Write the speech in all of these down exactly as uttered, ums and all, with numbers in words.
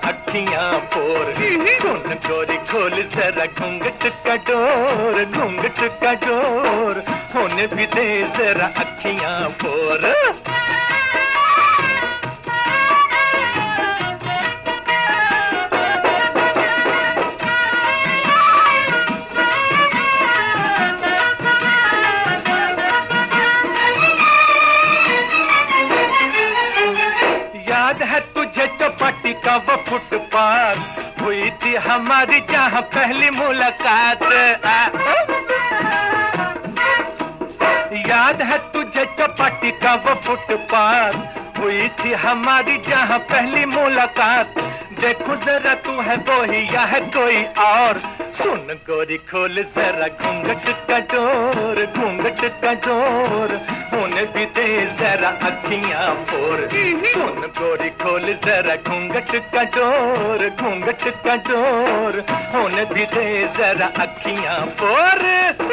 अखियां पोर। सुन गोरी खोल जरा घूंघट का डोर, घूंघट का डोर, होने भी दे जरा अखियां पोर। याद है तुझे चौपाटी का वो फुटपाथ, हुई थी हमारी जहाँ पहली मुलाकात। याद है तुझे चौपाटी का वो फुटपाथ, हुई थी हमारी जहाँ पहली मुलाकात। देखो जरा तू है वो ही या है कोई और, सुन गोरी खोल जरा घूंघट का डोर, घूंघट का डोर, होने भी दे जरा अखियां पोर। सुन गोरी खोल जरा घूंघट का डोर, घूंघट का डोर, होने भी दे जरा अखियां पोर।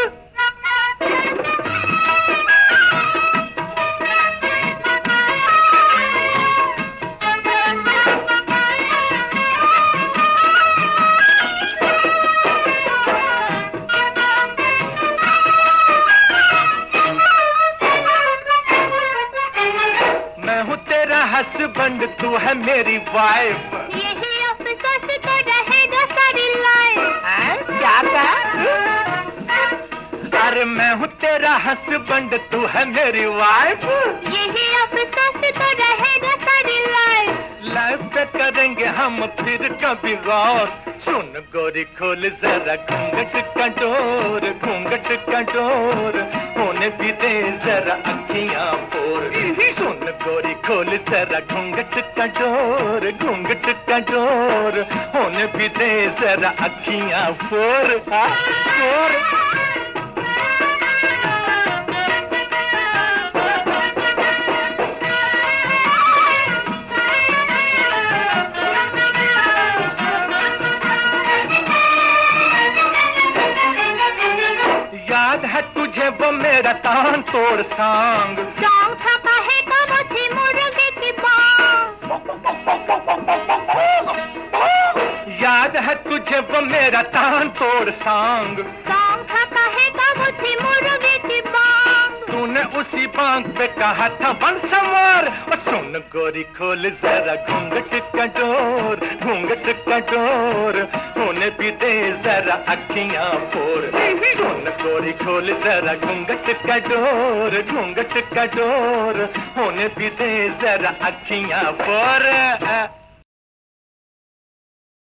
हस्बैंड तू है मेरी वाइफ, यही अफसोस तो रहेगा सारी लाइफ। क्या कहा? अरे मैं हूँ तेरा हस्बैंड तू है मेरी वाइफ, यही अफसोस तो रहेगा सारी लाइफ। लाइफ पे करेंगे हम फिर कभी गौर। सुन गोरी खोल जरा घूंघट का डोर, घूंघट का डोर, होने भी दे जरा अखियां पोर। सुन गोरी खोल जरा घूंघट का डोर, घूंघट का डोर, होने भी दे जरा अखियां पोर। पोर। याद है तुझे वो मेरा तान तोड़ सांग, सॉन्ग था कहे तो वो थी मुर्गे की बांग। याद है तुझे वो मेरा तान तोड़ सांग, सॉन्ग था कहे तो वो थी मुर्गे की बांग। तूने उसी बांग पे कहा था वन समर। और सुन गोरी खोल जरा घूंघट का डोर, घूंघट का डोर, होने भी दे जरा अखियां पोर। सुन गोरी खोल जरा घूंघट का डोर, घूंघट का डोर, होने भी दे जरा अखियां पोर।